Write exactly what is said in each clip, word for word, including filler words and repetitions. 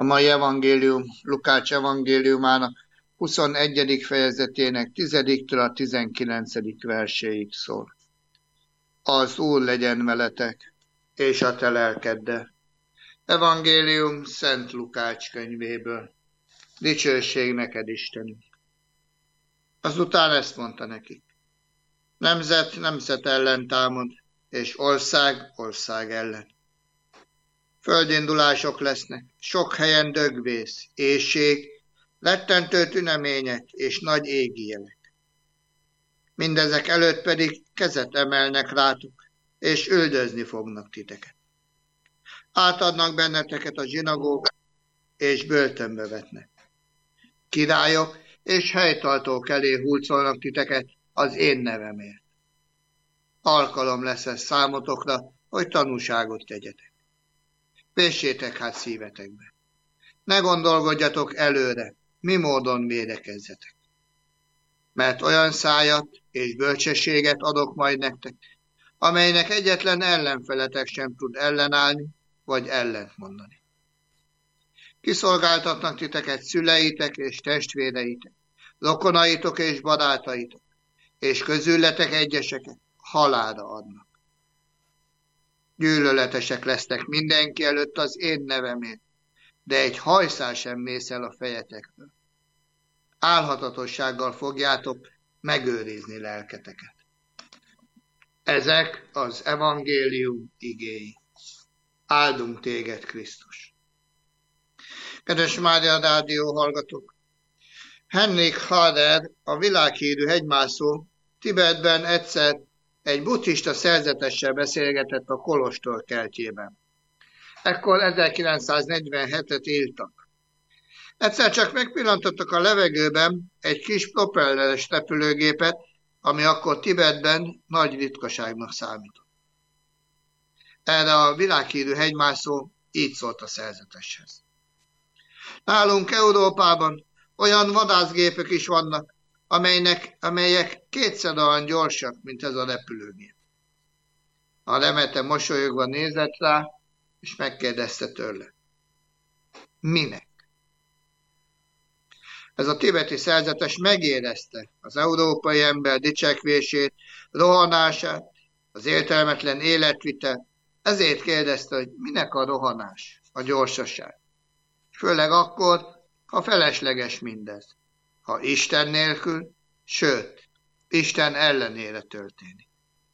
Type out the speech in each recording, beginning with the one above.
A mai evangélium Lukács evangéliumának huszonegyedik fejezetének tizediktől a tizenkilencedik verséig szól. Az Úr legyen veletek, és a te lelkeddel. Evangélium Szent Lukács könyvéből. Dicsőség neked, Istenünk! Azután ezt mondta nekik: nemzet nemzet ellen támad, és ország ország ellen. Földindulások lesznek, sok helyen dögvész, éhség, rettentő tünemények és nagy égi jelek. Mindezek előtt pedig kezet emelnek rátok, és üldözni fognak titeket. Átadnak benneteket a zsinagógák, és börtönbe vetnek. Királyok és helytartók elé hurcolnak titeket az én nevemért. Alkalom lesz ez számotokra, hogy tanúságot tegyetek. Véssétek hát szívetekbe. Ne gondolkodjatok előre, mi módon védekezzetek. Mert olyan szájat és bölcsességet adok majd nektek, amelynek egyetlen ellenfeletek sem tud ellenállni, vagy ellent mondani. Kiszolgáltatnak titeket szüleitek és testvéreitek, rokonaitok és barátaitok, és közületek egyeseket halálra adnak. Gyűlöletesek lesznek mindenki előtt az én nevemért, de egy hajszál sem mész el a fejetekről. Álhatatossággal fogjátok megőrizni lelketeket. Ezek az evangélium igéi. Áldunk téged, Krisztus! Kedves Mária Rádió hallgatók! Henrik Harrer, a világhírű hegymászó, Tibetben egyszer egy buddhista szerzetessel beszélgetett a kolostor kertjében. Ekkor ezerkilencszáznegyvenhetet írtak. Egyszer csak megpillantottak a levegőben egy kis propelleres repülőgépet, ami akkor Tibetben nagy ritkaságnak számított. Erre a világhírű hegymászó így szólt a szerzeteshez: nálunk Európában olyan vadászgépek is vannak, amelynek, amelyek kétszer olyan gyorsak, mint ez a repülőgép. A remete mosolyogva nézett rá, és megkérdezte tőle: minek? Ez a tibeti szerzetes megérezte az európai ember dicsekvését, rohanását, az értelmetlen életvitel, ezért kérdezte, hogy minek a rohanás, a gyorsaság. Főleg akkor, ha felesleges mindez, ha Isten nélkül, sőt, Isten ellenére történik.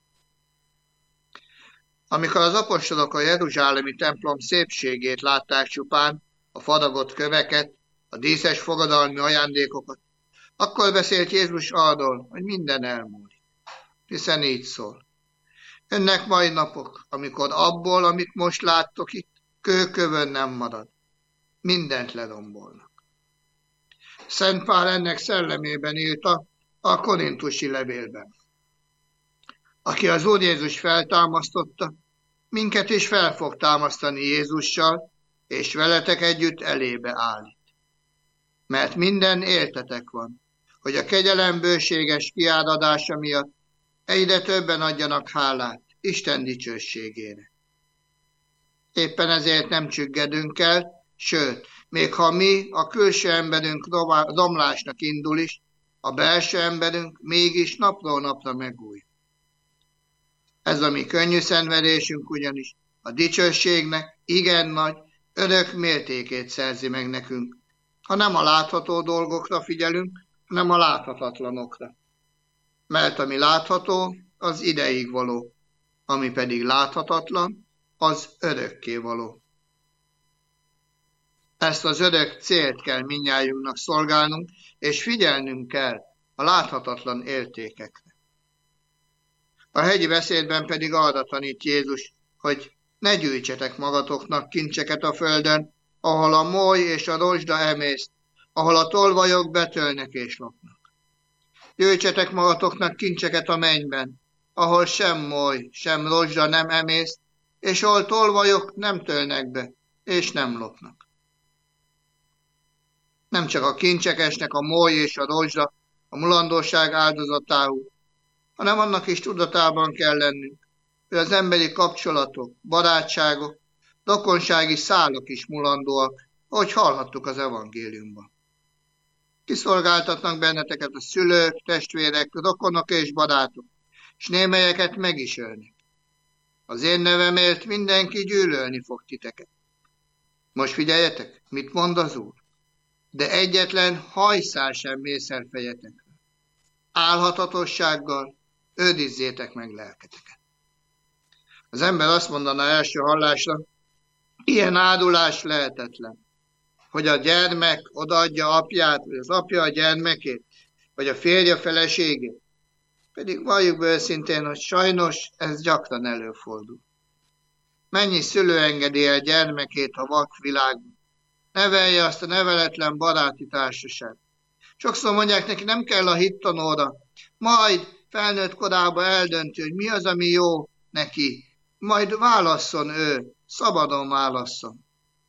Amikor az apostolok a jeruzsálemi templom szépségét látták csupán, a faragott köveket, a díszes fogadalmi ajándékokat, akkor beszélt Jézus arról, hogy minden elmúlik. Hiszen így szól: jönnek majd napok, amikor abból, amit most láttok itt, kőkövön nem marad. Mindent lerombolnak. Szent Pál ennek szellemében írta a korintusi levélben: aki az Úr Jézus feltámasztotta, minket is fel fog támasztani Jézussal, és veletek együtt elébe állít. Mert minden értetek van, hogy a kegyelem bőséges kiáradása miatt egyre többen adjanak hálát Isten dicsőségére. Éppen ezért nem csüggedünk el, sőt, még ha mi, a külső emberünk romlásnak indul is, a belső emberünk mégis napról napra megújul. Ez a mi könnyű szenvedésünk ugyanis a dicsőségnek igen nagy, örök mértékét szerzi meg nekünk, ha nem a látható dolgokra figyelünk, hanem a láthatatlanokra. Mert ami látható, az ideig való, ami pedig láthatatlan, az örökké való. Ezt az örök célt kell mindnyájunknak szolgálnunk, és figyelnünk kell a láthatatlan értékekre. A hegyi beszédben pedig arra tanít Jézus, hogy ne gyűjtsetek magatoknak kincseket a földön, ahol a moly és a rozsda emészt, ahol a tolvajok betölnek és lopnak. Gyűjtsetek magatoknak kincseket a mennyben, ahol sem moly, sem rozsda nem emészt, és ahol tolvajok nem tölnek be, és nem lopnak. Nem csak a kincsek esnek a moly és a rozsda a mulandóság áldozatául, hanem annak is tudatában kell lennünk, hogy az emberi kapcsolatok, barátságok, rokonsági szálak is mulandóak, ahogy hallhattuk az evangéliumban. Kiszolgáltatnak benneteket a szülők, testvérek, rokonok és barátok, és némelyeket meg is ölnek. Az én nevemért mindenki gyűlölni fog titeket. Most figyeljetek, mit mond az Úr? De egyetlen hajszál sem mészel fejetekre. Álhatatossággal őrizzétek meg lelketeket. Az ember azt mondaná első hallásra, ilyen áldulás lehetetlen, hogy a gyermek odaadja apját, vagy az apja a gyermekét, vagy a férje feleségét. Pedig valljuk be őszintén, hogy sajnos ez gyakran előfordul. Mennyi szülő engedi el gyermekét a vakvilágban? Nevelje azt a neveletlen baráti társaság. Sokszor mondják neki, nem kell a hittanóra, majd felnőtt korában eldönti, hogy mi az, ami jó neki. Majd válasszon ő, szabadon válasszon.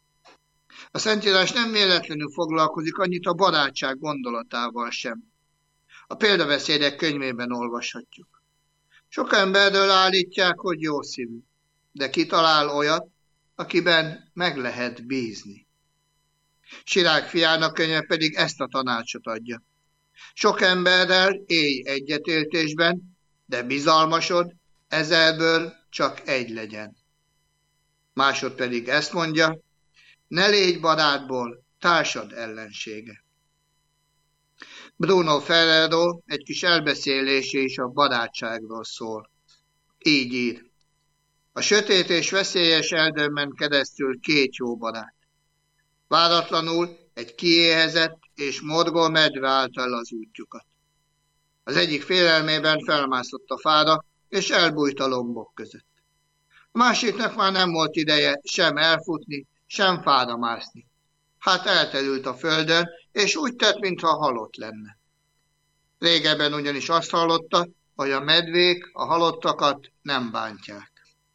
A Szentírás nem véletlenül foglalkozik annyit a barátság gondolatával sem. A példabeszédek könyvében olvashatjuk. Sok emberről állítják, hogy jó szívű, de ki talál olyat, akiben meg lehet bízni. Sirák fiának könyve pedig ezt a tanácsot adja. Sok emberrel élj egyetértésben, de bizalmasod, ezerből csak egy legyen. Másod pedig ezt mondja, ne légy barátból társad ellensége. Bruno Ferrero egy kis elbeszélése is a barátságról szól. Így ír. A sötét és veszélyes erdőn keresztül két jó barát. Váratlanul egy kiéhezett és morgó medve állta el az útjukat. Az egyik félelmében felmászott a fára, és elbújt a lombok között. A másiknak már nem volt ideje sem elfutni, sem fára mászni. Hát elterült a földön, és úgy tett, mintha halott lenne. Régebben ugyanis azt hallotta, hogy a medvék a halottakat nem bántják.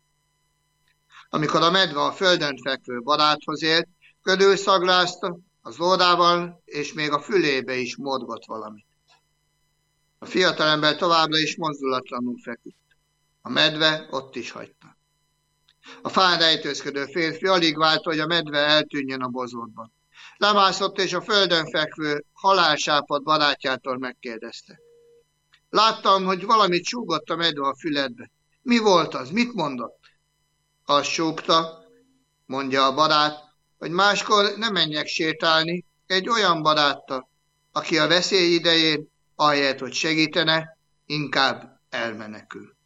Amikor a medve a földön fekvő baráthoz ért, körülszaglázta, az orrával és még a fülébe is morgott valamit. A fiatalember továbbra is mozdulatlanul feküdt. A medve ott is hagyta. A fán rejtőzködő férfi alig várta, hogy a medve eltűnjön a bozótban. Lemászott és a földön fekvő halálsápadt barátjától megkérdezte. Láttam, hogy valamit súgott a medve a füledbe. Mi volt az? Mit mondott? Azt súgta, mondja a barát, hogy máskor ne menjek sétálni egy olyan baráttal, aki a veszély idején, ahelyett, hogy segítene, inkább elmenekül.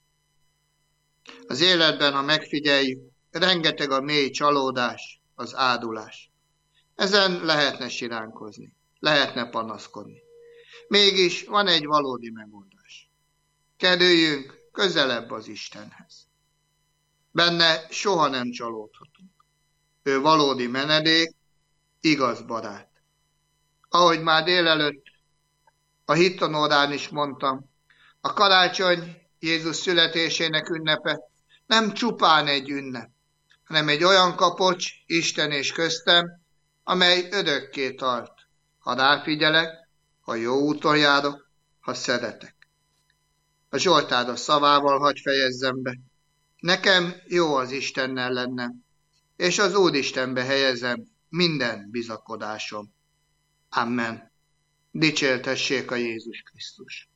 Az életben, ha megfigyeljük, rengeteg a mély csalódás, az áldulás. Ezen lehetne siránkozni, lehetne panaszkodni. Mégis van egy valódi megoldás. Kerüljünk közelebb az Istenhez. Benne soha nem csalódhatunk. Ő valódi menedék, igaz barát. Ahogy már délelőtt a hittanórán is mondtam, a karácsony Jézus születésének ünnepe nem csupán egy ünnep, hanem egy olyan kapocs Isten és köztem, amely örökké tart, ha ráfigyelek, ha jó úton járok, ha szeretek. A Zsoltáros szavával hadd fejezzem be. Nekem jó az Istennel lennem, és az Úristenbe helyezem minden bizakodásom. Amen. Dicsértessék a Jézus Krisztus.